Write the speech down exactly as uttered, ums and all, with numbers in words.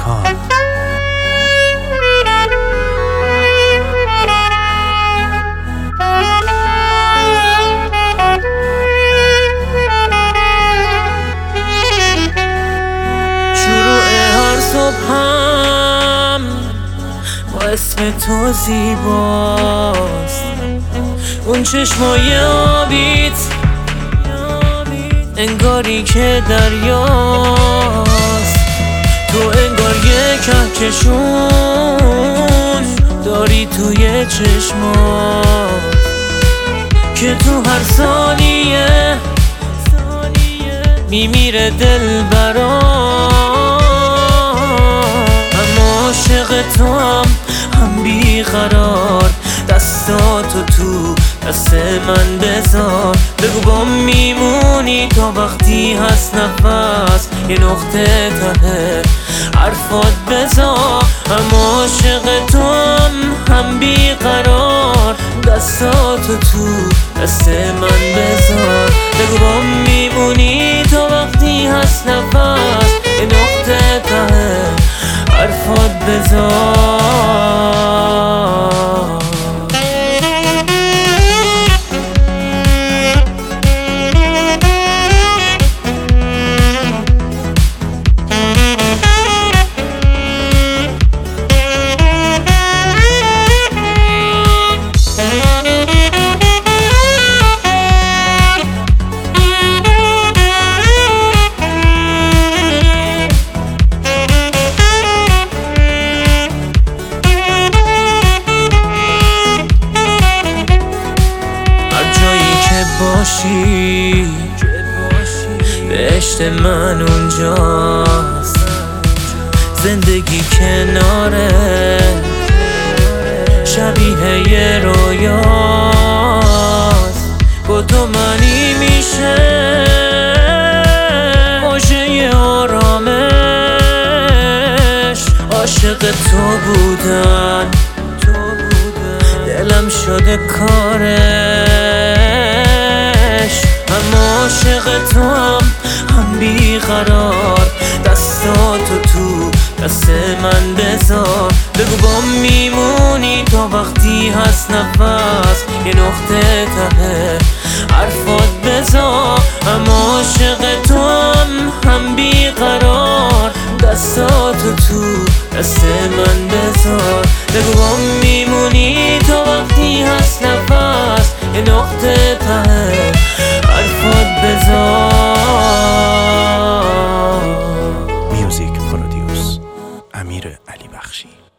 کام. شروع هر صبحم با اسم تو زیباست، اون چشمای آبیت انگاری که دریاست. تو انگار یه کهکشون داری توی چشمات که تو هر ثانیه میمیره دل برام. اما عاشق تو هم هم بیقرار، دستاتو تو دست من بذار. بگو با میمونی تا وقتی هست نفس، یه نقطه ته حرفات بذار. اما عاشق تو هم هم بیقرار، دستاتو تو دست من بذار. بگو با میمونی تا وقتی هست نفس، یه نقطه ته حرفات بذار. باشی بهشت من اونجاست، زندگی کناره شبیه یه رویاست. با تو منی میشه باشه یه آرامش. عاشق تو بودن دلم شده کارش. اما عاشق تو هم هم بیقرار، دستاتو تو دست من بذار. بگو با میمونی تا وقتی هست نفس، یه نقطه ته حرفات بذار. اما عاشق تو هم هم بیقرار، دستاتو تو دست من بذار. بگو با میمونی تا وقتی هست نفس، یه نقطه ته حرفات بذار. میوزیک پرودیوس امیر علی بخشی.